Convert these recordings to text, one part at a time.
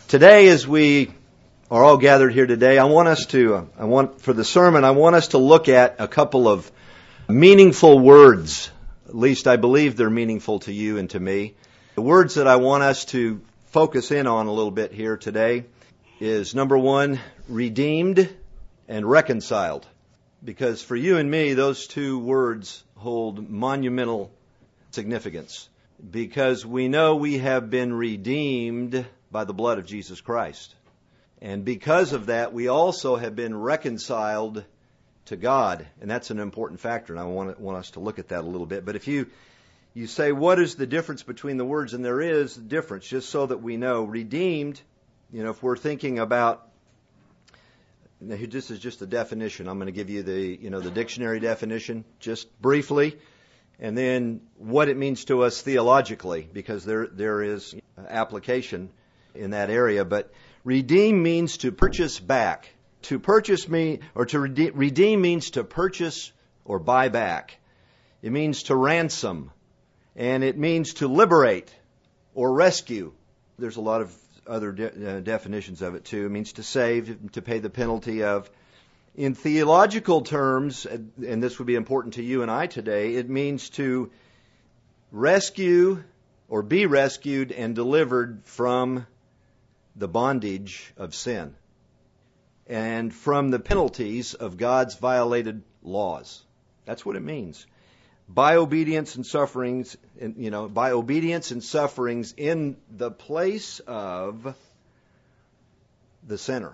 Today, as we are all gathered here today, I want us to look at a couple of meaningful words. At least I believe they're meaningful to you and to me. The words that I want us to focus in on a little bit here today is, number one, redeemed and reconciled. Because for you and me, those two words hold monumental significance. Because we know we have been redeemed by the blood of Jesus Christ. And because of that, we also have been reconciled to God. And that's an important factor, and I want us to look at that a little bit. But if you say, what is the difference between the words? And there is a difference, just so that we know. Redeemed, if we're thinking about, this is just a definition. I'm going to give you the dictionary definition, just briefly. And then what it means to us theologically, because there is application in that area. But redeem means to purchase back. Redeem means to purchase or buy back. It means to ransom. And it means to liberate or rescue. There's a lot of other definitions of it too. It means to save, to pay the penalty of. In theological terms, and this would be important to you and I today, it means to rescue or be rescued and delivered from the bondage of sin and from the penalties of God's violated laws. That's what it means. By obedience and sufferings, in the place of the sinner.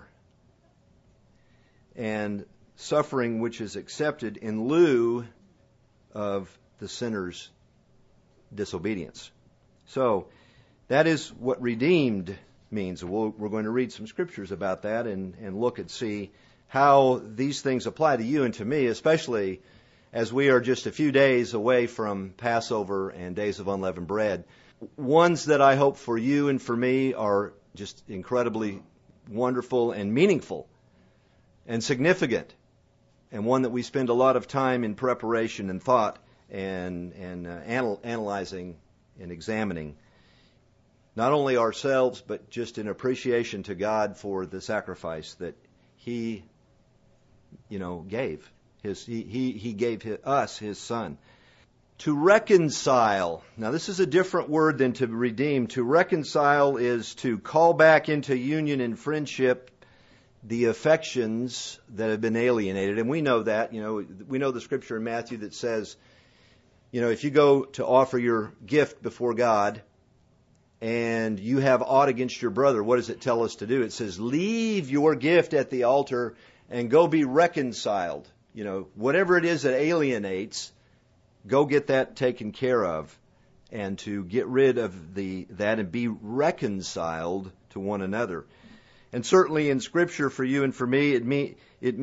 And suffering which is accepted in lieu of the sinner's disobedience. So, that is what redeemed means. We're going to read some scriptures about that and look and see how these things apply to you and to me, especially as we are just a few days away from Passover and Days of Unleavened Bread. Ones that I hope for you and for me are just incredibly wonderful and meaningful and significant, and one that we spend a lot of time in preparation and thought and analyzing and examining. Not only ourselves, but just in appreciation to God for the sacrifice that He, gave. He gave us His Son. To reconcile. Now, this is a different word than to redeem. To reconcile is to call back into union and friendship the affections that have been alienated. And we know that. We know the scripture in Matthew that says, if you go to offer your gift before God, and you have aught against your brother, what does it tell us to do? It says, leave your gift at the altar and go be reconciled. Whatever it is that alienates, go get that taken care of, and to get rid of that and be reconciled to one another. And certainly in Scripture for you and for me, it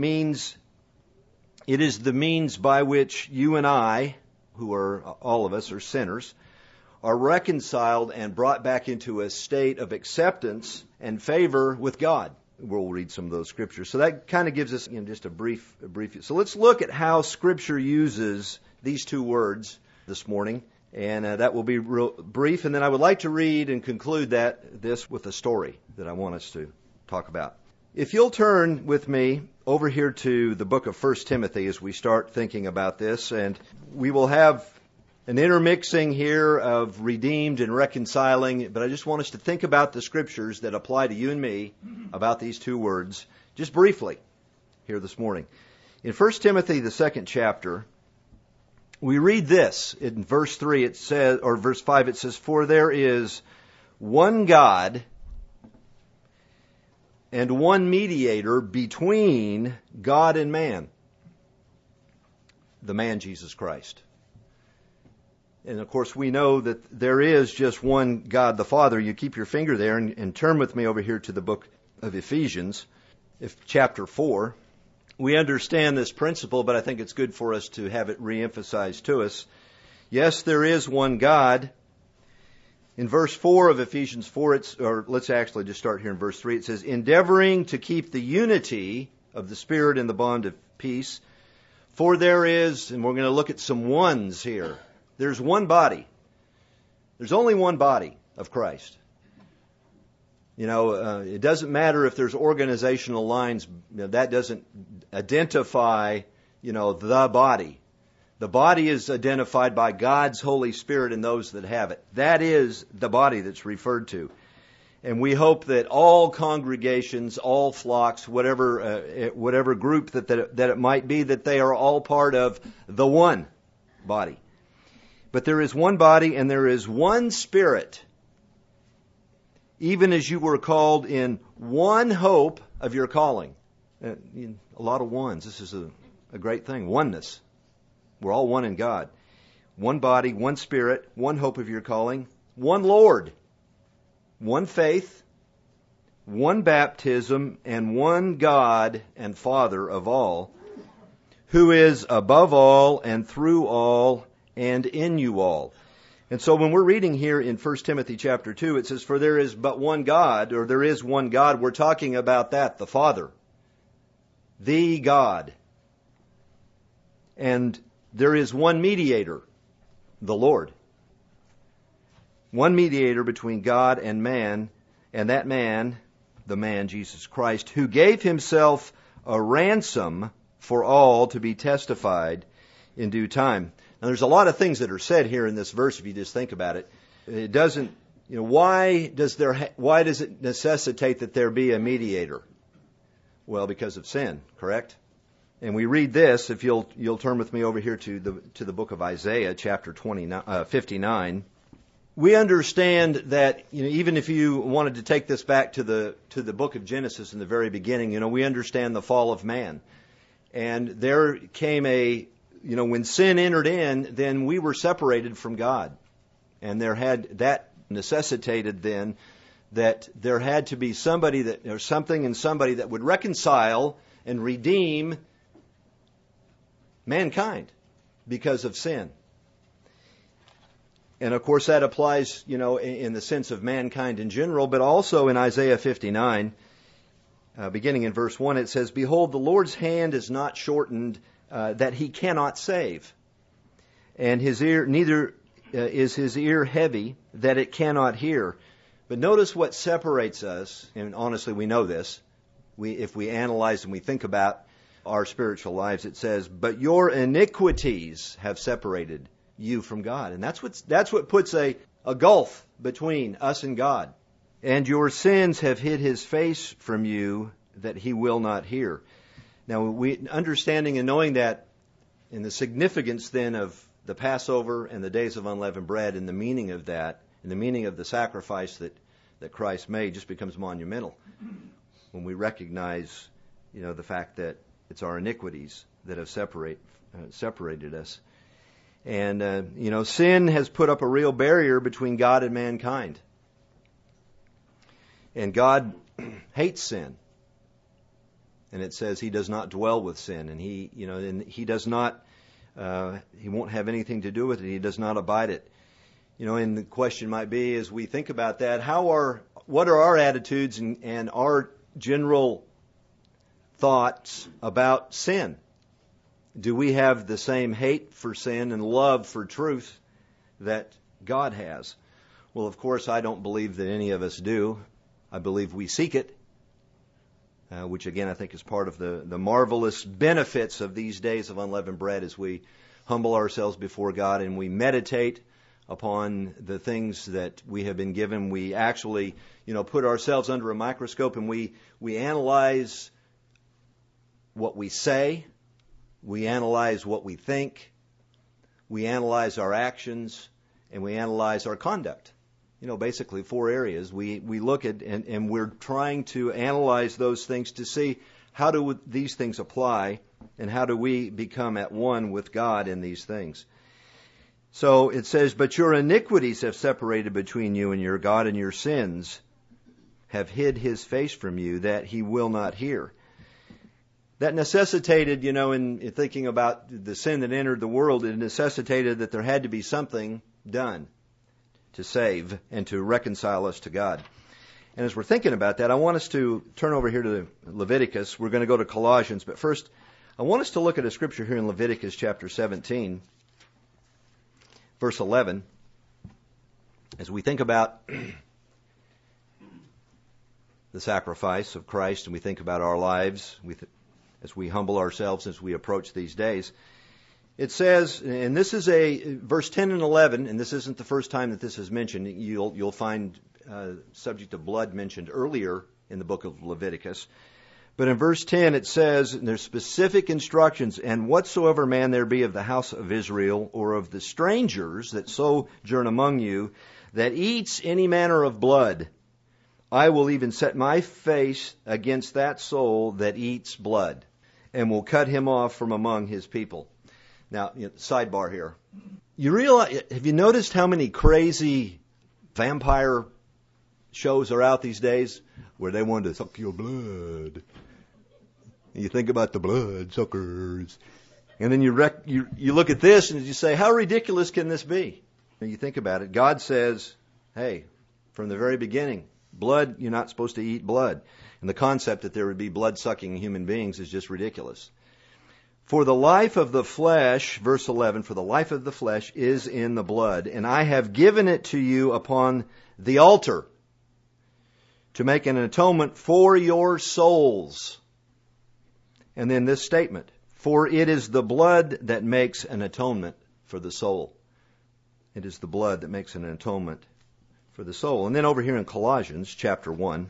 is the means by which you and I, who are, all of us are sinners, are reconciled and brought back into a state of acceptance and favor with God. We'll read some of those scriptures. So that kind of gives us just a brief. So let's look at how Scripture uses these two words this morning, and that will be real brief. And then I would like to read and conclude this with a story that I want us to talk about. If you'll turn with me over here to the book of 1 Timothy as we start thinking about this, and we will have an intermixing here of redeemed and reconciling, but I just want us to think about the scriptures that apply to you and me about these two words, just briefly, here this morning. In 1 Timothy, the 2nd chapter, we read this. In verse 3 it says, or verse 5 it says, "For there is one God and one mediator between God and man, the man Jesus Christ." And of course we know that there is just one God the Father. You keep your finger there and turn with me over here to the book of Ephesians, chapter 4. We understand this principle, but I think it's good for us to have it re-emphasized to us. Yes, there is one God. In verse 4 of Ephesians 4, let's actually just start here in verse 3. It says, "Endeavoring to keep the unity of the Spirit in the bond of peace. For there is," and we're going to look at some ones here. There's one body. There's only one body of Christ. It doesn't matter if there's organizational lines. That doesn't identify, the body. The body is identified by God's Holy Spirit and those that have it. That is the body that's referred to. And we hope that all congregations, all flocks, whatever group that it might be, that they are all part of the one body. But there is one body and there is one Spirit, even as you were called in one hope of your calling. A lot of ones. This is a great thing. Oneness. We're all one in God. One body, one Spirit, one hope of your calling, one Lord, one faith, one baptism, and one God and Father of all, who is above all and through all and in you all. And so when we're reading here in 1 Timothy chapter 2, it says, for there is but one God, or there is one God. We're talking about that, the Father, the God. And there is one mediator, the Lord. One mediator between God and man, and that man, the man, Jesus Christ, who gave himself a ransom for all to be testified in due time. Now there's a lot of things that are said here in this verse if you just think about it. It doesn't, why does it necessitate that there be a mediator? Well, because of sin, correct? And we read this, if you'll turn with me over here to the book of Isaiah, chapter 59. We understand that, even if you wanted to take this back to the book of Genesis in the very beginning, we understand the fall of man. And there came when sin entered in, then we were separated from God. And that necessitated then that there had to be somebody that would reconcile and redeem mankind because of sin. And of course that applies, in the sense of mankind in general, but also in Isaiah 59, beginning in verse 1, it says, behold, the Lord's hand is not shortened that he cannot save, and his ear, neither is his ear heavy that it cannot hear. But notice what separates us, and honestly we know this, if we analyze and we think about our spiritual lives, it says, but your iniquities have separated you from God. And that's what puts a gulf between us and God. And your sins have hid his face from you that he will not hear. Now, understanding and knowing that, and the significance then of the Passover and the days of unleavened bread, and the meaning of that, and the meaning of the sacrifice that Christ made, just becomes monumental when we recognize, the fact that it's our iniquities that have separated us. And, sin has put up a real barrier between God and mankind. And God hates sin. And it says he does not dwell with sin. And he does not, he won't have anything to do with it. He does not abide it. And the question might be, as we think about that, what are our attitudes and our general thoughts about sin? Do we have the same hate for sin and love for truth that God has? Well, of course, I don't believe that any of us do. I believe we seek it, which again I think is part of the marvelous benefits of these days of unleavened bread as we humble ourselves before God and we meditate upon the things that we have been given. We actually, put ourselves under a microscope and we analyze what we say. We analyze what we think, we analyze our actions, and we analyze our conduct. Basically 4 areas. We look at and we're trying to analyze those things to see how do these things apply and how do we become at one with God in these things. So it says, but your iniquities have separated between you and your God, and your sins have hid his face from you that he will not hear. That necessitated, in thinking about the sin that entered the world, it necessitated that there had to be something done to save and to reconcile us to God. And as we're thinking about that, I want us to turn over here to Leviticus. We're going to go to Colossians, but first, I want us to look at a scripture here in Leviticus chapter 17, verse 11, as we think about the sacrifice of Christ and we think about our lives, as we humble ourselves as we approach these days, it says, and this is verse 10 and 11, and this isn't the first time that this is mentioned. You'll find subject of blood mentioned earlier in the book of Leviticus. But in verse 10 it says, and there's specific instructions, and whatsoever man there be of the house of Israel or of the strangers that sojourn among you, that eats any manner of blood, I will even set my face against that soul that eats blood, and will cut him off from among his people. Now, sidebar here. Have you noticed how many crazy vampire shows are out these days where they want to suck your blood? You think about the blood suckers. And then you look at this and you say, how ridiculous can this be? And you think about it. God says, hey, from the very beginning, blood, you're not supposed to eat blood. And the concept that there would be blood-sucking human beings is just ridiculous. For the life of the flesh, verse 11, for the life of the flesh is in the blood, and I have given it to you upon the altar to make an atonement for your souls. And then this statement, for it is the blood that makes an atonement for the soul. It is the blood that makes an atonement for the soul. And then over here in Colossians chapter 1,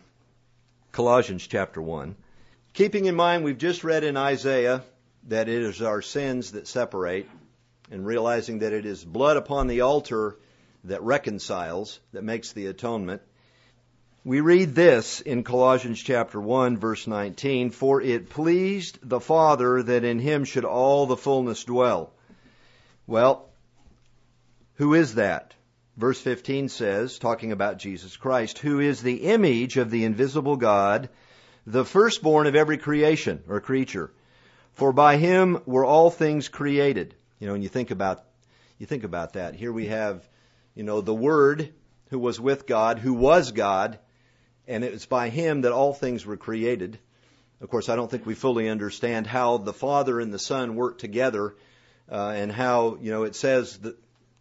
keeping in mind we've just read in Isaiah that it is our sins that separate, and realizing that it is blood upon the altar that reconciles, that makes the atonement. We read this in Colossians chapter 1, verse 19, for it pleased the Father that in him should all the fullness dwell. Well, who is that? Verse 15 says, talking about Jesus Christ, who is the image of the invisible God, the firstborn of every creation or creature. For by him were all things created. And you think about that. Here we have, the Word who was with God, who was God, and it was by him that all things were created. Of course, I don't think we fully understand how the Father and the Son work together, and how, it says that,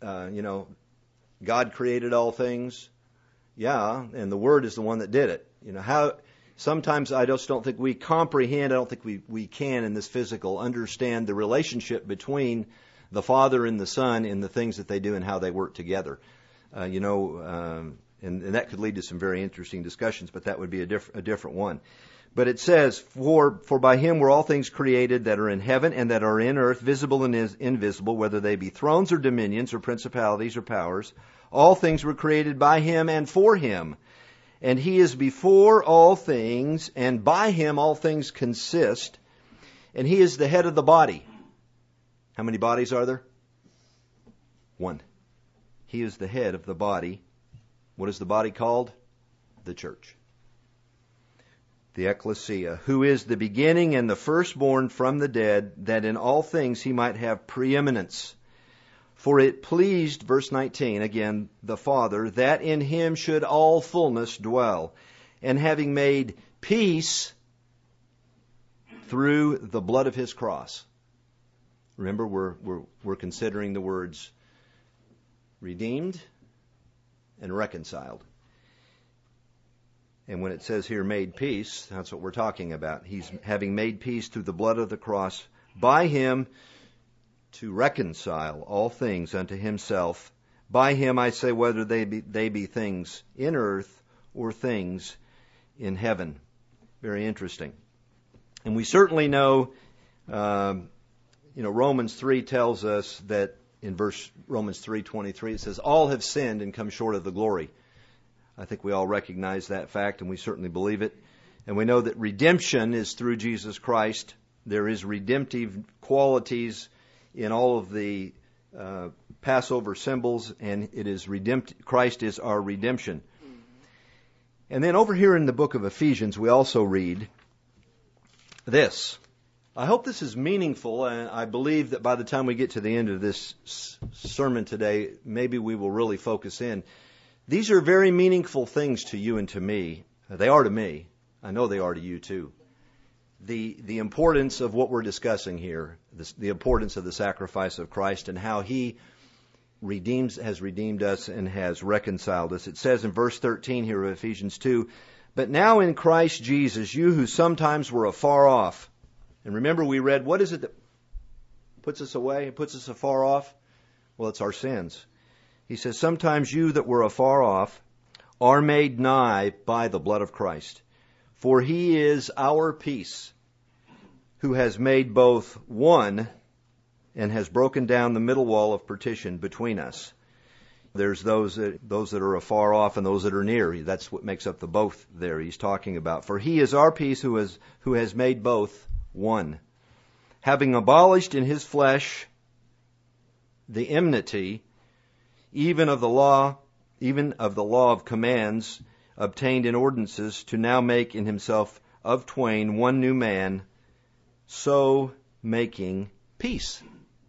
God created all things. Yeah, and the Word is the one that did it. Sometimes I just don't think we comprehend, I don't think we can in this physical understand the relationship between the Father and the Son in the things that they do and how they work together. And that could lead to some very interesting discussions, but that would be a different one. But it says, for by him were all things created that are in heaven and that are in earth, visible and invisible, whether they be thrones or dominions or principalities or powers. All things were created by him and for him. And he is before all things, and by him all things consist. And he is the head of the body. How many bodies are there? One. He is the head of the body. What is the body called? The church. The ecclesia, who is the beginning and the firstborn from the dead, that in all things he might have preeminence. For it pleased, verse 19, again, the Father, that in him should all fullness dwell. And having made peace through the blood of his cross. Remember, we're considering the words redeemed and reconciled. And when it says here made peace, that's what we're talking about. He's having made peace through the blood of the cross by him to reconcile all things unto himself. By him, I say, whether they be things in earth or things in heaven. Very interesting. And we certainly know, Romans 3 tells us that in Romans 3:23, it says, all have sinned and come short of the glory. I think we all recognize that fact, and we certainly believe it. And we know that redemption is through Jesus Christ. There is redemptive qualities in all of the Passover symbols, and it is Christ is our redemption. And then over here in the book of Ephesians, we also read this. I hope this is meaningful, and I believe that by the time we get to the end of this sermon today, maybe we will really focus in. These are very meaningful things to you and to me. They are to me. I know they are to you too. The importance of what we're discussing here, the importance of the sacrifice of Christ and how he has redeemed us and has reconciled us. It says in verse 13 here of Ephesians 2, But now in Christ Jesus, you who sometimes were afar off. And remember we read, what is it that puts us away, puts us afar off? Well, it's our sins. He says, sometimes you that were afar off are made nigh by the blood of Christ. For he is our peace, who has made both one and has broken down the middle wall of partition between us. There's those that are afar off and those that are near. That's what makes up the both there he's talking about. For he is our peace who has made both one, having abolished in his flesh the enmity, even of the law of commands obtained in ordinances, to now make in himself of twain one new man, so making peace.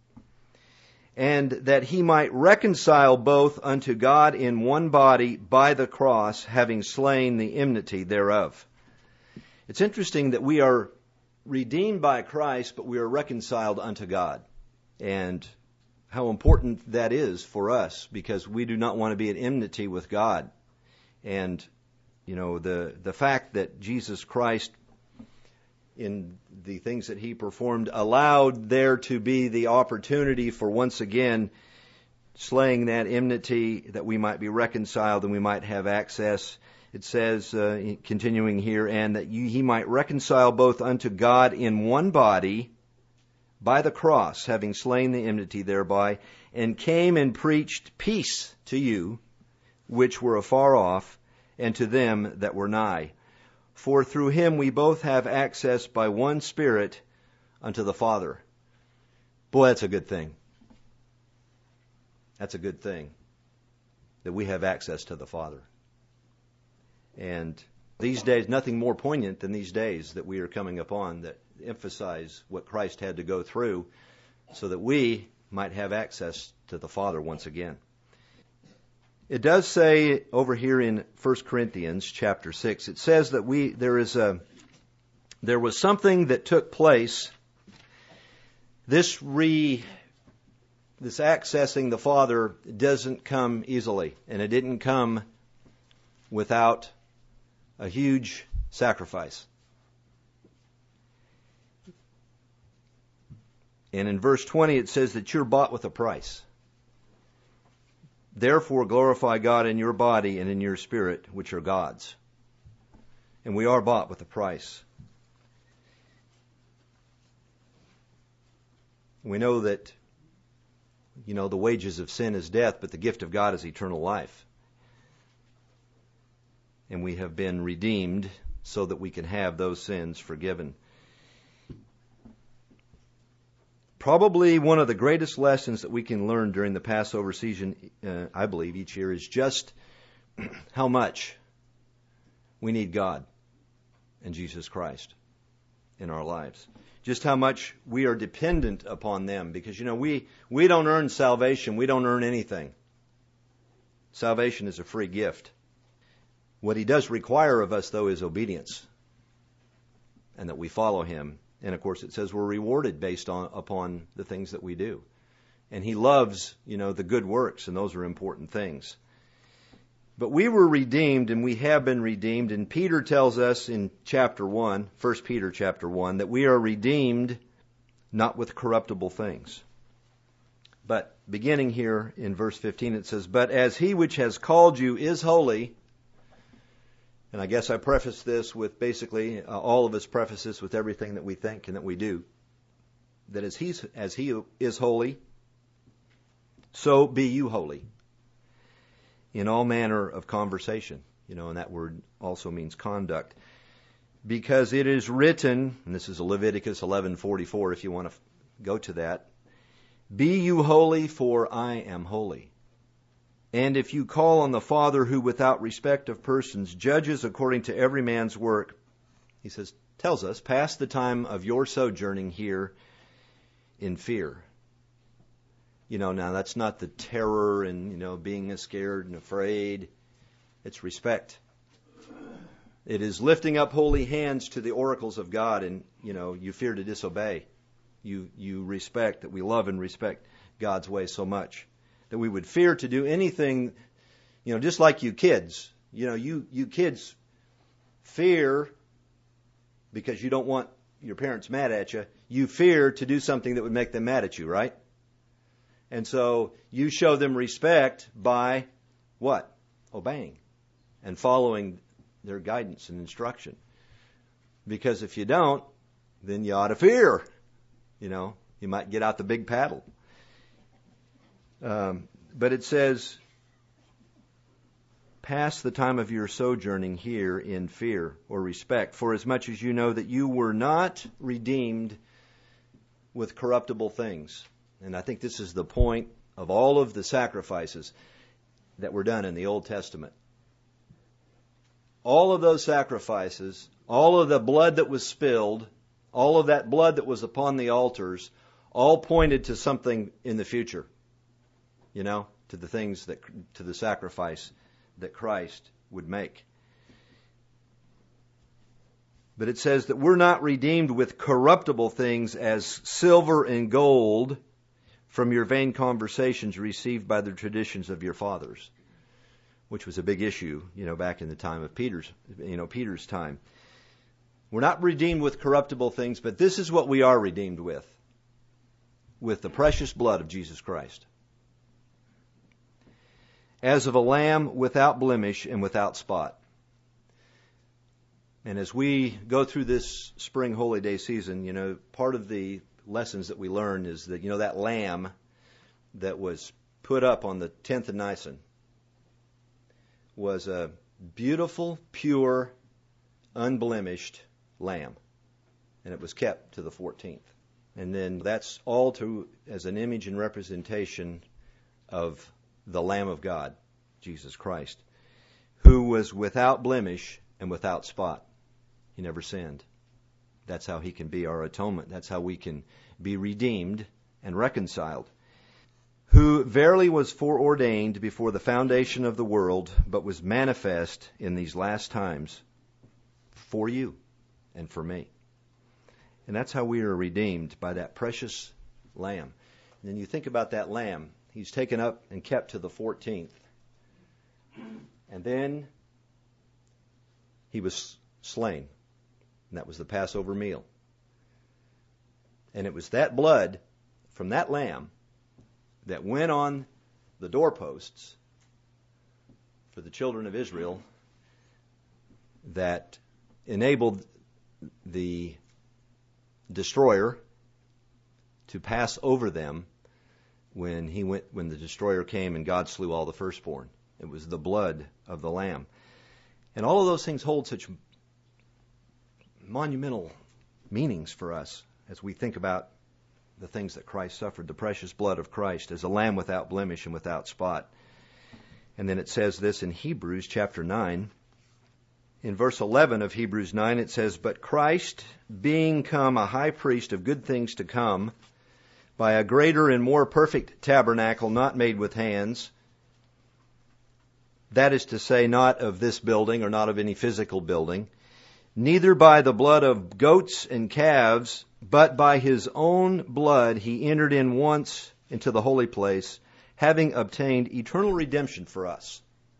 And that he might reconcile both unto God in one body by the cross, having slain the enmity thereof. It's interesting that we are redeemed by Christ, but we are reconciled unto God. And how important that is for us, because we do not want to be at enmity with God. And, the fact that Jesus Christ, in the things that he performed, allowed there to be the opportunity for once again slaying that enmity, that we might be reconciled and we might have access. It says, continuing here, and that he might reconcile both unto God in one body by the cross, having slain the enmity thereby, and came and preached peace to you, which were afar off, and to them that were nigh. For through him we both have access by one Spirit unto the Father. Boy, that's a good thing. That's a good thing, that we have access to the Father. And these days, nothing more poignant than these days that we are coming upon that emphasize what Christ had to go through so that we might have access to the Father once again. It does say over here in 1 Corinthians chapter 6, it says that there was something that took place. This accessing the Father doesn't come easily, and it didn't come without a huge sacrifice. And in verse 20 it says that you're bought with a price. Therefore glorify God in your body and in your spirit, which are God's. And we are bought with a price. We know that, the wages of sin is death, but the gift of God is eternal life. And we have been redeemed so that we can have those sins forgiven. Probably one of the greatest lessons that we can learn during the Passover season, I believe, each year, is just how much we need God and Jesus Christ in our lives. Just how much we are dependent upon them. Because, we don't earn salvation. We don't earn anything. Salvation is a free gift. What he does require of us, though, is obedience. And that we follow him. And of course it says we're rewarded based upon the things that we do. And he loves, the good works, and those are important things. But we were redeemed, and we have been redeemed, and Peter tells us in chapter 1, 1 Peter chapter 1, that we are redeemed not with corruptible things. But beginning here in verse 15 it says, but as he which has called you is holy. And I guess I preface this with basically, all of us preface this with everything that we think and that we do. That as he is holy, so be you holy. In all manner of conversation. And that word also means conduct. Because it is written, and this is Leviticus 11:44 if you want to go to that. Be you holy, for I am holy. And if you call on the Father who without respect of persons judges according to every man's work, he says, tells us, pass the time of your sojourning here in fear. Now that's not the terror and, being scared and afraid. It's respect. It is lifting up holy hands to the oracles of God, and, you fear to disobey. You respect, that we love and respect God's way so much. That we would fear to do anything, just like you kids. You kids fear, because you don't want your parents mad at you, you fear to do something that would make them mad at you, right? And so you show them respect by what? Obeying and following their guidance and instruction. Because if you don't, then you ought to fear. You might get out the big paddle. But it says, pass the time of your sojourning here in fear or respect, for as much as you know that you were not redeemed with corruptible things. And I think this is the point of all of the sacrifices that were done in the Old Testament. All of those sacrifices, all of the blood that was spilled, all of that blood that was upon the altars, all pointed to something in the future. To the things to the sacrifice that Christ would make. But it says that we're not redeemed with corruptible things as silver and gold from your vain conversations received by the traditions of your fathers, which was a big issue, back in the time of Peter's time. We're not redeemed with corruptible things, but this is what we are redeemed with the precious blood of Jesus Christ. As of a lamb without blemish and without spot. And as we go through this spring holy day season, part of the lessons that we learn is that, that lamb that was put up on the 10th of Nisan was a beautiful, pure, unblemished lamb. And it was kept to the 14th. And then that's all as an image and representation of the Lamb of God, Jesus Christ, who was without blemish and without spot. He never sinned. That's how he can be our atonement. That's how we can be redeemed and reconciled. Who verily was foreordained before the foundation of the world, but was manifest in these last times for you and for me. And that's how we are redeemed, by that precious lamb. And then you think about that lamb. He's taken up and kept to the 14th. And then he was slain. And that was the Passover meal. And it was that blood from that lamb that went on the doorposts for the children of Israel that enabled the destroyer to pass over them when the destroyer came and God slew all the firstborn. It was the blood of the Lamb. And all of those things hold such monumental meanings for us as we think about the things that Christ suffered, the precious blood of Christ as a lamb without blemish and without spot. And then it says this in Hebrews chapter 9. In verse 11 of Hebrews 9 it says, but Christ, being come a high priest of good things to come, by a greater and more perfect tabernacle not made with hands, that is to say, not of this building or not of any physical building, neither by the blood of goats and calves, but by his own blood he entered in once into the holy place, having obtained eternal redemption for us.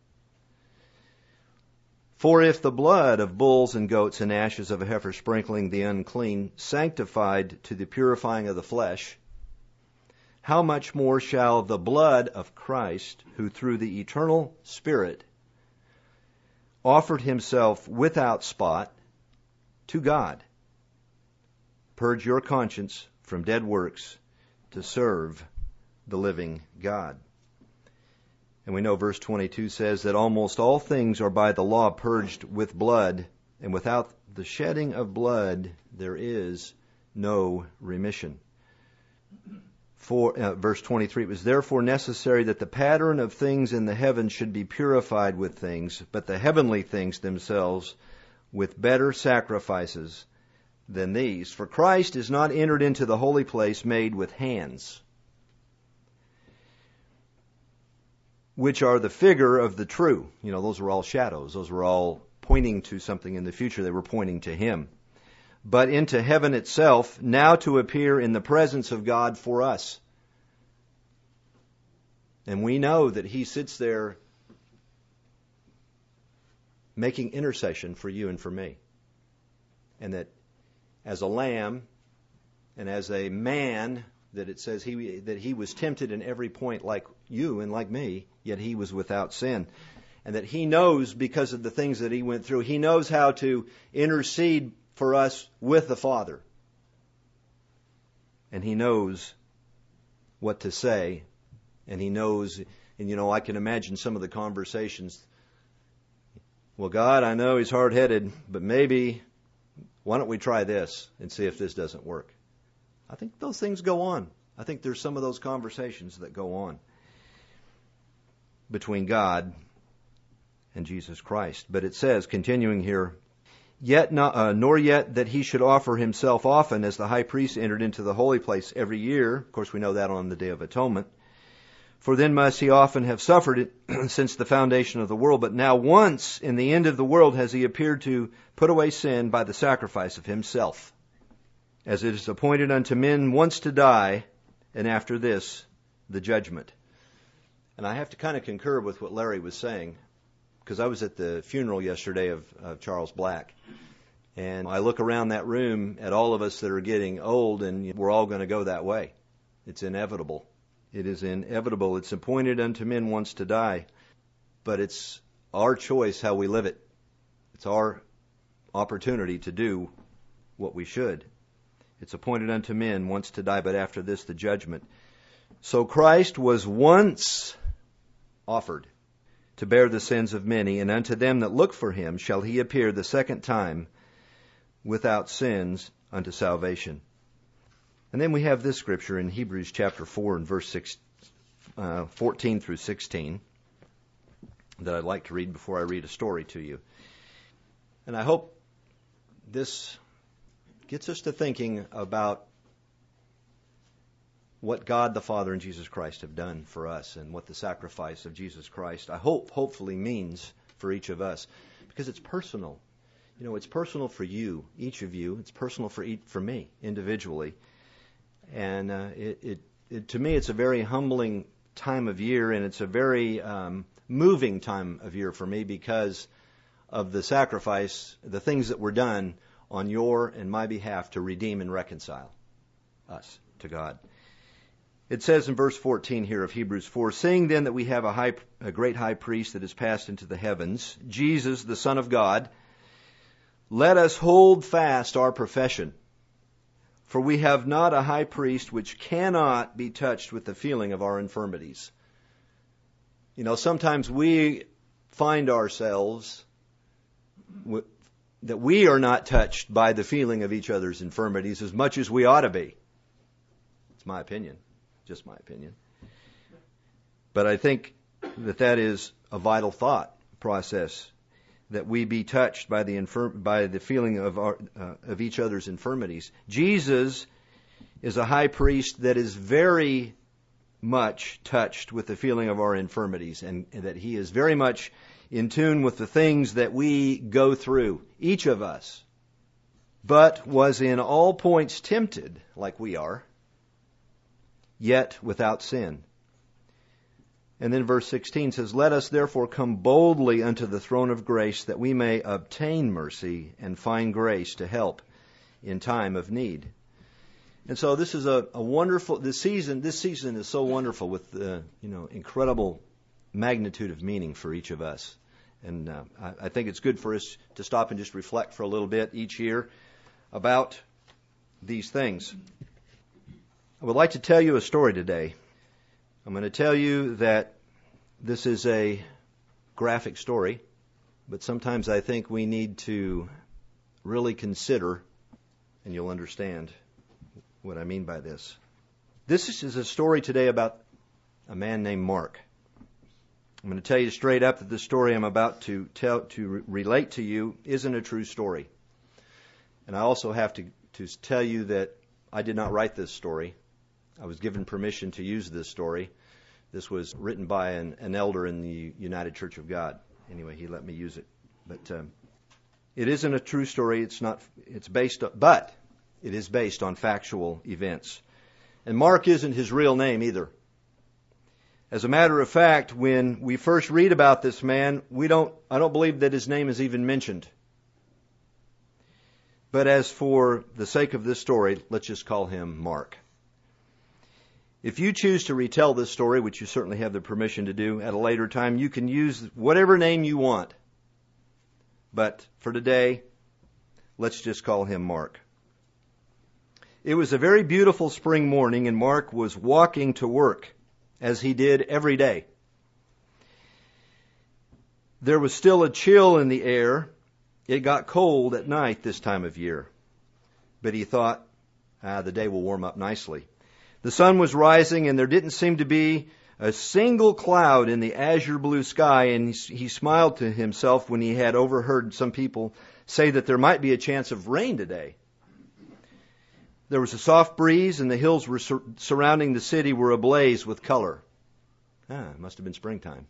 For if the blood of bulls and goats and ashes of a heifer sprinkling the unclean sanctified to the purifying of the flesh, how much more shall the blood of Christ, who through the eternal Spirit offered himself without spot to God, purge your conscience from dead works to serve the living God. And we know verse 22 says that almost all things are by the law purged with blood, and without the shedding of blood there is no remission. Verse 23, it was therefore necessary that the pattern of things in the heavens should be purified with things, but the heavenly things themselves with better sacrifices than these. For Christ is not entered into the holy place made with hands, which are the figure of the true. Those were all shadows. Those were all pointing to something in the future. They were pointing to Him. But into heaven itself, now to appear in the presence of God for us. And we know that He sits there making intercession for you and for me. And that as a lamb and as a man, that it says that he was tempted in every point like you and like me, yet he was without sin. And that he knows, because of the things that he went through, he knows how to intercede for us with the Father. And he knows what to say. And he knows, and I can imagine some of the conversations. Well, God, I know he's hard-headed, but maybe, why don't we try this and see if this doesn't work? I think those things go on. I think there's some of those conversations that go on between God and Jesus Christ. But it says, continuing here, nor yet that he should offer himself often, as the high priest entered into the holy place every year. Of course, we know that on the Day of Atonement. For then must he often have suffered it since the foundation of the world. But now once in the end of the world has he appeared to put away sin by the sacrifice of himself. As it is appointed unto men once to die, and after this, the judgment. And I have to kind of concur with what Larry was saying, because I was at the funeral yesterday of Charles Black. And I look around that room at all of us that are getting old, and we're all going to go that way. It's inevitable. It is inevitable. It's appointed unto men once to die. But it's our choice how we live it. It's our opportunity to do what we should. It's appointed unto men once to die, but after this the judgment. So Christ was once offered to bear the sins of many, and unto them that look for him shall he appear the second time without sins unto salvation. And then we have this scripture in Hebrews chapter 4 and verse 14 through 16 that I'd like to read before I read a story to you. And I hope this gets us to thinking about what God the Father and Jesus Christ have done for us, and what the sacrifice of Jesus Christ, I hope, hopefully means for each of us, because it's personal. It's personal for you, each of you. It's personal for me individually, and to me, it's a very humbling time of year, and it's a very moving time of year for me because of the sacrifice, the things that were done on your and my behalf to redeem and reconcile us to God. It says in verse 14 here of Hebrews 4, seeing then that we have a great high priest that is passed into the heavens, Jesus, the Son of God, let us hold fast our profession. For we have not a high priest which cannot be touched with the feeling of our infirmities. Sometimes we find ourselves that we are not touched by the feeling of each other's infirmities as much as we ought to be. It's my opinion, just my opinion. But I think that is a vital thought process, that we be touched by the feeling of each other's infirmities. Jesus is a high priest that is very much touched with the feeling of our infirmities, and that he is very much in tune with the things that we go through, each of us, but was in all points tempted, like we are, yet without sin. And then verse 16 says, let us therefore come boldly unto the throne of grace, that we may obtain mercy and find grace to help in time of need. And so this is a wonderful, this season is so wonderful with the, incredible magnitude of meaning for each of us. And I think it's good for us to stop and just reflect for a little bit each year about these things. I would like to tell you a story today. I'm going to tell you that this is a graphic story, but sometimes I think we need to really consider, and you'll understand what I mean by this. This is a story today about a man named Mark. I'm going to tell you straight up that the story I'm about to relate to you isn't a true story. And I also have to tell you that I did not write this story. I was given permission to use this story. This was written by an elder in the United Church of God. Anyway, he let me use it. But it isn't a true story. But it is based on factual events. And Mark isn't his real name either. As a matter of fact, when we first read about this man, I don't believe that his name is even mentioned. But as for the sake of this story, let's just call him Mark. If you choose to retell this story, which you certainly have the permission to do at a later time, you can use whatever name you want. But for today, let's just call him Mark. It was a very beautiful spring morning, and Mark was walking to work, as he did every day. There was still a chill in the air. It got cold at night this time of year. But he thought, the day will warm up nicely. The sun was rising, and there didn't seem to be a single cloud in the azure blue sky, and he smiled to himself when he had overheard some people say that there might be a chance of rain today. There was a soft breeze, and the hills surrounding the city were ablaze with color. It must have been springtime.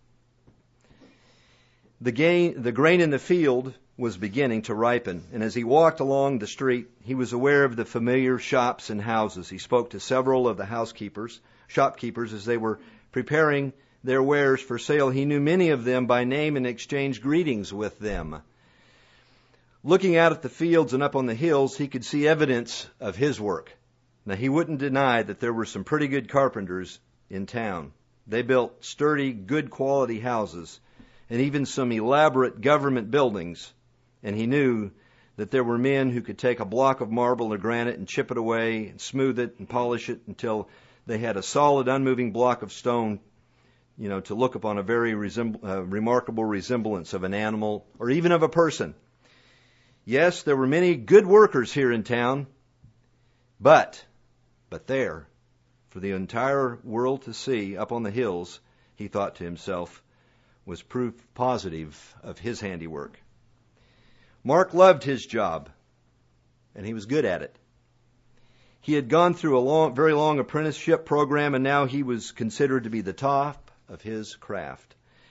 The grain in the field was beginning to ripen, and as he walked along the street, he was aware of the familiar shops and houses. He spoke to several of the shopkeepers, as they were preparing their wares for sale. He knew many of them by name and exchanged greetings with them. Looking out at the fields and up on the hills, he could see evidence of his work. Now, he wouldn't deny that there were some pretty good carpenters in town. They built sturdy, good quality houses and even some elaborate government buildings. And he knew that there were men who could take a block of marble or granite and chip it away and smooth it and polish it until they had a solid, unmoving block of stone, to look upon a very remarkable resemblance of an animal or even of a person. Yes, there were many good workers here in town, but there, for the entire world to see up on the hills, he thought to himself, was proof positive of his handiwork. Mark loved his job, and he was good at it. He had gone through a very long apprenticeship program, and now he was considered to be the top of his craft.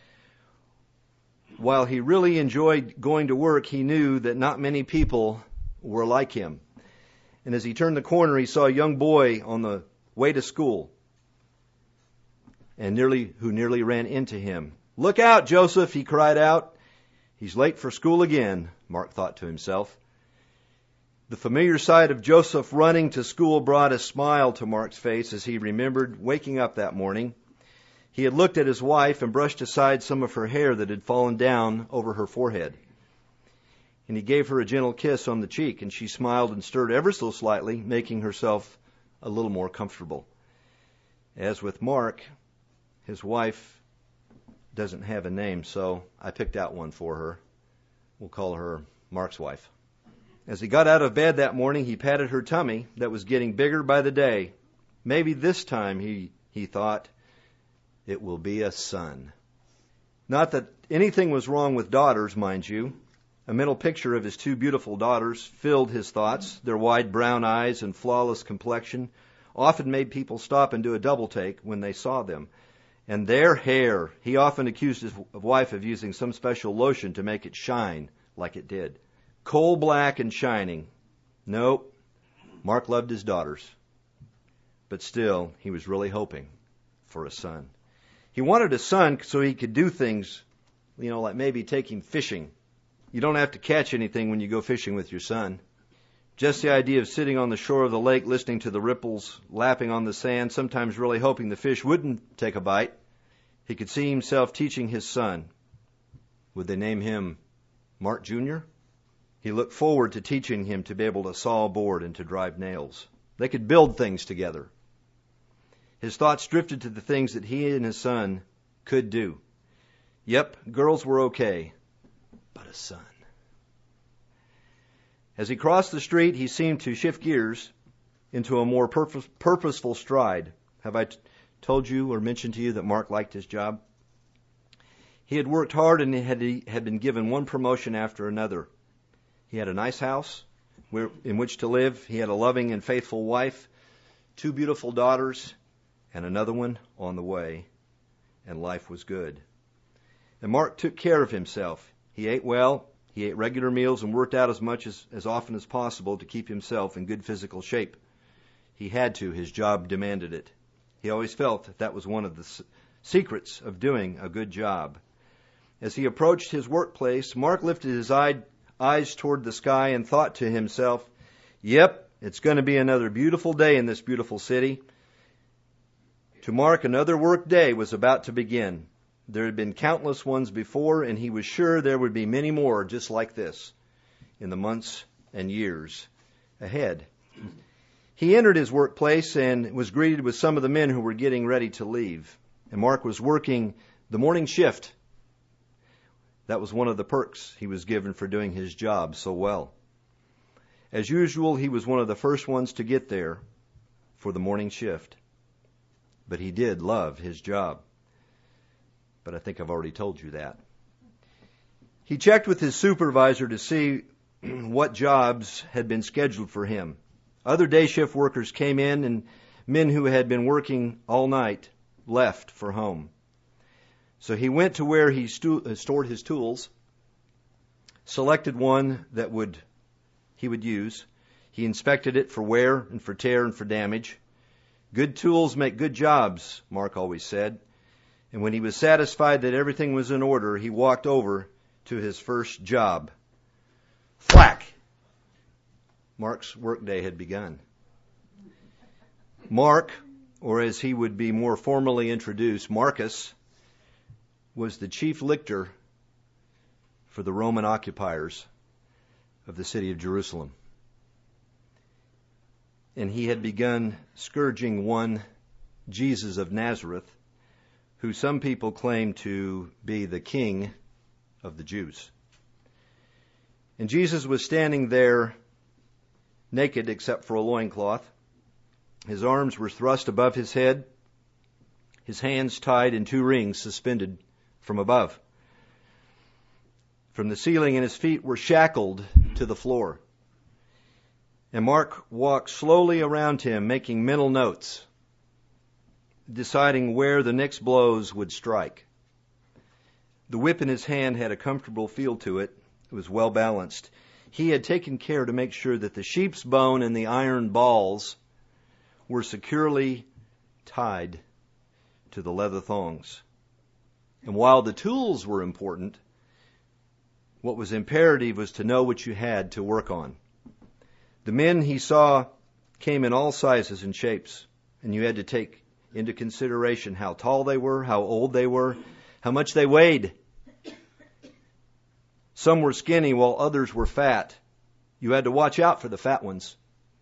While he really enjoyed going to work, he knew that not many people were like him. And as he turned the corner, he saw a young boy on the way to school, and who nearly ran into him. "Look out, Joseph," he cried out. "He's late for school again," Mark thought to himself. The familiar sight of Joseph running to school brought a smile to Mark's face as he remembered waking up that morning. He had looked at his wife and brushed aside some of her hair that had fallen down over her forehead. And he gave her a gentle kiss on the cheek, and she smiled and stirred ever so slightly, making herself a little more comfortable. As with Mark, his wife doesn't have a name, so I picked out one for her. We'll call her Mark's wife. As he got out of bed that morning, he patted her tummy that was getting bigger by the day. Maybe this time, he thought, it will be a son. Not that anything was wrong with daughters, mind you. A mental picture of his two beautiful daughters filled his thoughts. Their wide brown eyes and flawless complexion often made people stop and do a double take when they saw them. And their hair, he often accused his wife of using some special lotion to make it shine like it did. Coal black and shining. Nope, Mark loved his daughters. But still, he was really hoping for a son. He wanted a son so he could do things, like maybe take him fishing. You don't have to catch anything when you go fishing with your son. Just the idea of sitting on the shore of the lake listening to the ripples lapping on the sand, sometimes really hoping the fish wouldn't take a bite. He could see himself teaching his son. Would they name him Mark Jr.? He looked forward to teaching him to be able to saw a board and to drive nails. They could build things together. His thoughts drifted to the things that he and his son could do. Yep, girls were okay, but a son. As he crossed the street, he seemed to shift gears into a more purposeful stride. Have I told you or mentioned to you that Mark liked his job? He had worked hard and he had been given one promotion after another. He had a nice house in which to live. He had a loving and faithful wife, 2 beautiful daughters, and another one on the way. And life was good. And Mark took care of himself. He ate well. He ate regular meals and worked out as often as possible to keep himself in good physical shape. He had to. His job demanded it. He always felt that was one of the secrets of doing a good job. As he approached his workplace, Mark lifted his eyes toward the sky and thought to himself, "Yep, it's going to be another beautiful day in this beautiful city." To Mark, another work day was about to begin. There had been countless ones before, and he was sure there would be many more just like this in the months and years ahead. He entered his workplace and was greeted with some of the men who were getting ready to leave. And Mark was working the morning shift. That was one of the perks he was given for doing his job so well. As usual, he was one of the first ones to get there for the morning shift. But he did love his job. But I think I've already told you that. He checked with his supervisor to see what jobs had been scheduled for him. Other day shift workers came in, and men who had been working all night left for home. So he went to where he stored his tools, selected one that he would use. He inspected it for wear and for tear and for damage. Good tools make good jobs, Mark always said. And when he was satisfied that everything was in order, he walked over to his first job. Thwack! Mark's workday had begun. Mark, or as he would be more formally introduced, Marcus, was the chief lictor for the Roman occupiers of the city of Jerusalem. And he had begun scourging one Jesus of Nazareth, who some people claim to be the king of the Jews. And Jesus was standing there naked except for a loincloth. His arms were thrust above his head, his hands tied in 2 rings suspended from above. From the ceiling, and his feet were shackled to the floor. And Mark walked slowly around him, making mental notes, deciding where the next blows would strike. The whip in his hand had a comfortable feel to it. It was well balanced. He had taken care to make sure that the sheep's bone and the iron balls were securely tied to the leather thongs. And while the tools were important, what was imperative was to know what you had to work on. The men he saw came in all sizes and shapes, and you had to take into consideration how tall they were, how old they were, how much they weighed. Some were skinny while others were fat. You had to watch out for the fat ones.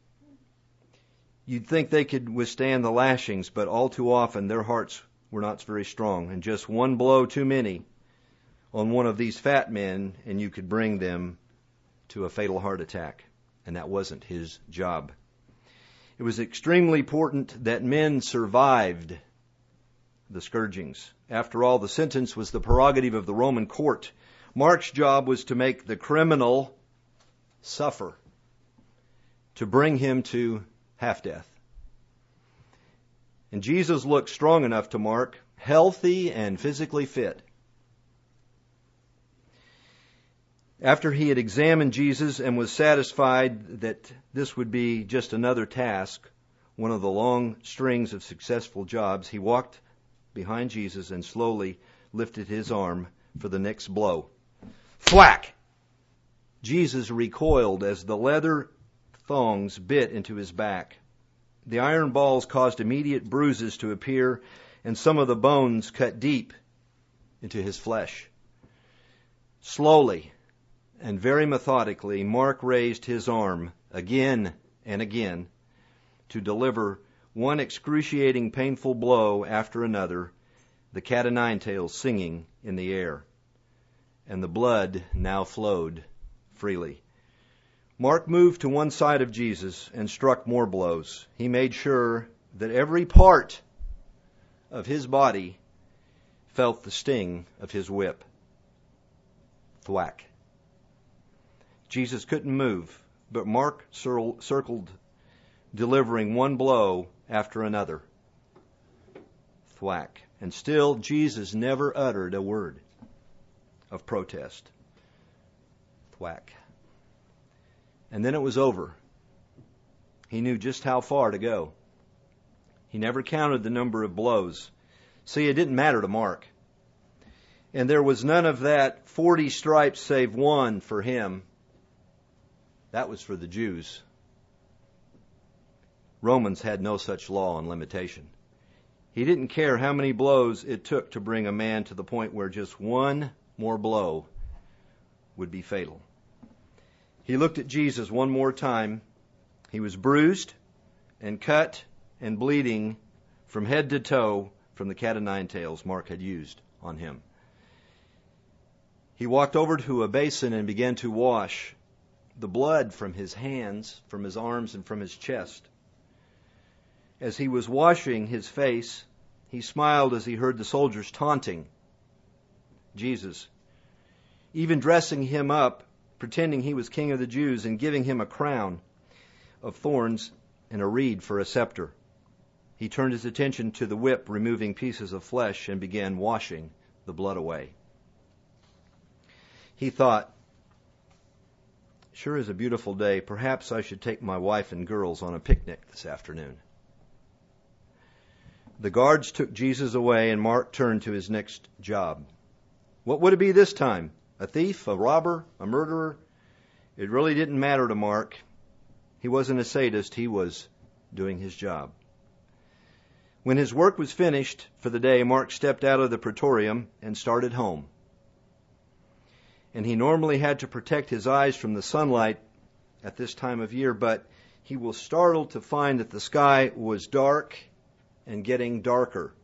You'd think they could withstand the lashings, but all too often their hearts were not very strong, and just one blow too many on one of these fat men, and you could bring them to a fatal heart attack. And that wasn't his job. It was extremely important that men survived the scourgings. After all, the sentence was the prerogative of the Roman court. Mark's job was to make the criminal suffer, to bring him to half-death. And Jesus looked strong enough to Mark, healthy and physically fit. After he had examined Jesus and was satisfied that this would be just another task, one of the long strings of successful jobs, he walked behind Jesus and slowly lifted his arm for the next blow. Thwack! Jesus recoiled as the leather thongs bit into his back. The iron balls caused immediate bruises to appear, and some of the bones cut deep into his flesh. Slowly and very methodically, Mark raised his arm again and again to deliver one excruciating, painful blow after another, the cat-o'-nine-tails singing in the air. And the blood now flowed freely. Mark moved to one side of Jesus and struck more blows. He made sure that every part of his body felt the sting of his whip. Thwack. Jesus couldn't move, but Mark circled, delivering one blow after another. Thwack. And still, Jesus never uttered a word of protest. Thwack. And then it was over. He knew just how far to go. He never counted the number of blows. See, it didn't matter to Mark. And there was none of that 40 stripes save one for him. That was for the Jews. Romans had no such law and limitation. He didn't care how many blows it took to bring a man to the point where just one more blow would be fatal. He looked at Jesus one more time. He was bruised and cut and bleeding from head to toe from the cat o' nine tails Mark had used on him. He walked over to a basin and began to wash the blood from his hands, from his arms, and from his chest. As he was washing his face, he smiled as he heard the soldiers taunting Jesus, even dressing him up, pretending he was king of the Jews, and giving him a crown of thorns and a reed for a scepter. He turned his attention to the whip, removing pieces of flesh, and began washing the blood away. He thought, sure is a beautiful day. Perhaps I should take my wife and girls on a picnic this afternoon. The guards took Jesus away, and Mark turned to his next job. What would it be this time? A thief, a robber, a murderer? It really didn't matter to Mark. He wasn't a sadist. He was doing his job. When his work was finished for the day, Mark stepped out of the praetorium and started home. And he normally had to protect his eyes from the sunlight at this time of year, but he was startled to find that the sky was dark and getting darker.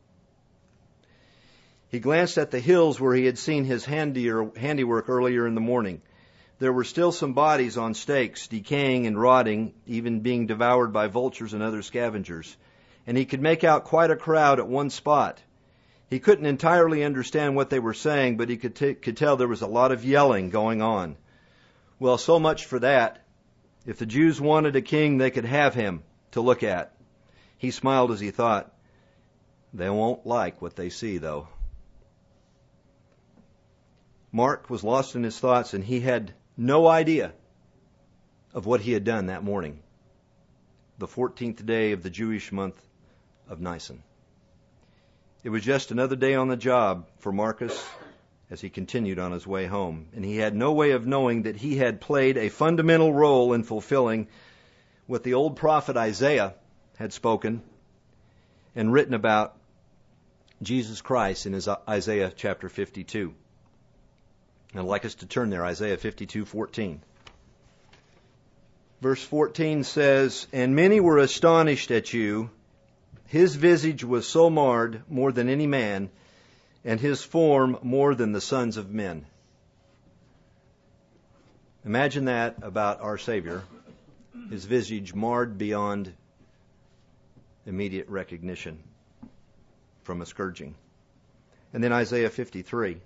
He glanced at the hills where he had seen his handiwork earlier in the morning. There were still some bodies on stakes, decaying and rotting, even being devoured by vultures and other scavengers. And he could make out quite a crowd at one spot. He couldn't entirely understand what they were saying, but he could tell there was a lot of yelling going on. Well, so much for that. If the Jews wanted a king, they could have him to look at. He smiled as he thought, they won't like what they see, though. Mark was lost in his thoughts, and he had no idea of what he had done that morning, the 14th day of the Jewish month of Nisan. It was just another day on the job for Marcus as he continued on his way home, and he had no way of knowing that he had played a fundamental role in fulfilling what the old prophet Isaiah had spoken and written about Jesus Christ in his Isaiah chapter 52. I'd like us to turn there, Isaiah 52:14. Verse 14 says, "And many were astonished at you. His visage was so marred more than any man, and his form more than the sons of men." Imagine that about our Savior. His visage marred beyond immediate recognition from a scourging. And then Isaiah 53.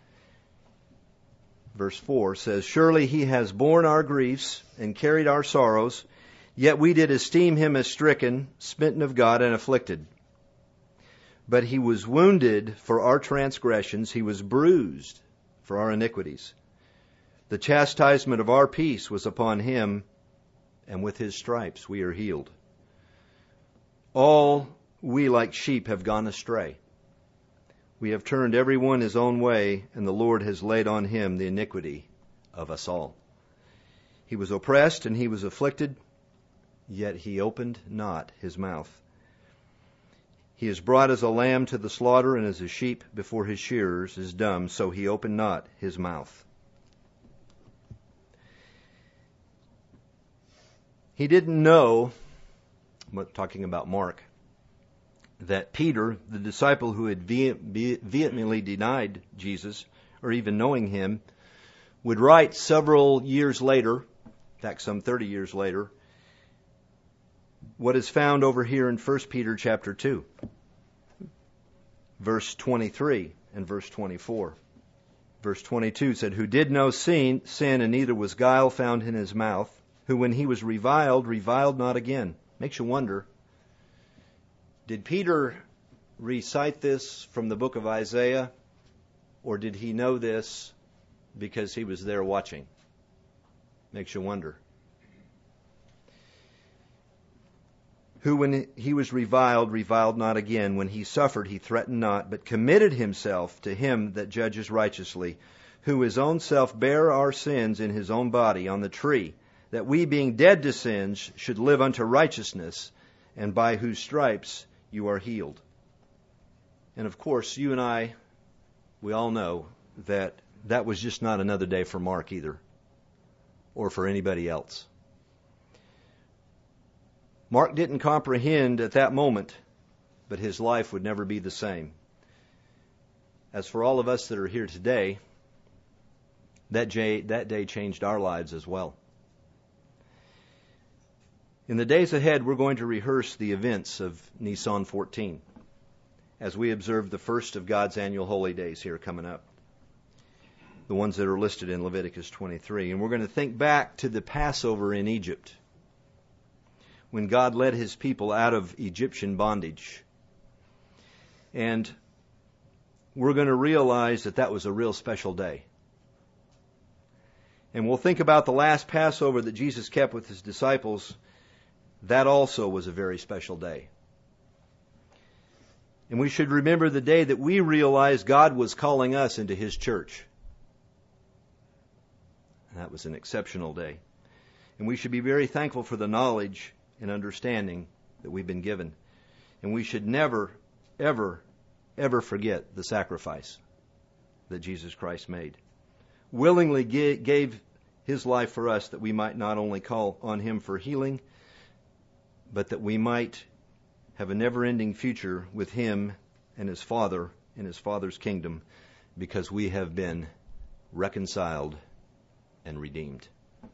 Verse 4 says, "Surely he has borne our griefs and carried our sorrows, yet we did esteem him as stricken, smitten of God, and afflicted. But he was wounded for our transgressions, he was bruised for our iniquities. The chastisement of our peace was upon him, and with his stripes we are healed. All we like sheep have gone astray. We have turned every one his own way, and the Lord has laid on him the iniquity of us all. He was oppressed and he was afflicted, yet he opened not his mouth. He is brought as a lamb to the slaughter, and as a sheep before his shearers is dumb, so he opened not his mouth." He didn't know, talking about Mark, that Peter, the disciple who had vehemently denied Jesus, or even knowing him, would write several years later, in fact some 30 years later, what is found over here in 1 Peter chapter 2, verse 23 and verse 24. Verse 22 said, "Who did no sin, and neither was guile found in his mouth, who when he was reviled not again." Makes you wonder, did Peter recite this from the book of Isaiah, or did he know this because he was there watching? Makes you wonder. who when he was reviled not again. When he suffered, he threatened not, but committed himself to him that judges righteously, who his own self bare our sins in his own body on the tree, that we being dead to sins should live unto righteousness, and by whose stripes you are healed. And of course, you and I, we all know that that was just not another day for Mark either, or for anybody else. Mark didn't comprehend at that moment, but his life would never be the same. As for all of us that are here today, that day changed our lives as well. In the days ahead, we're going to rehearse the events of Nisan 14 as we observe the first of God's annual holy days here coming up, the ones that are listed in Leviticus 23. And we're going to think back to the Passover in Egypt, when God led his people out of Egyptian bondage. And we're going to realize that that was a real special day. And we'll think about the last Passover that Jesus kept with his disciples. That also was a very special day. And we should remember the day that we realized God was calling us into his church. And that was an exceptional day. And we should be very thankful for the knowledge and understanding that we've been given. And we should never, ever, ever forget the sacrifice that Jesus Christ made. Willingly gave his life for us that we might not only call on him for healing, but that we might have a never-ending future with him and his Father in his Father's kingdom, because we have been reconciled and redeemed.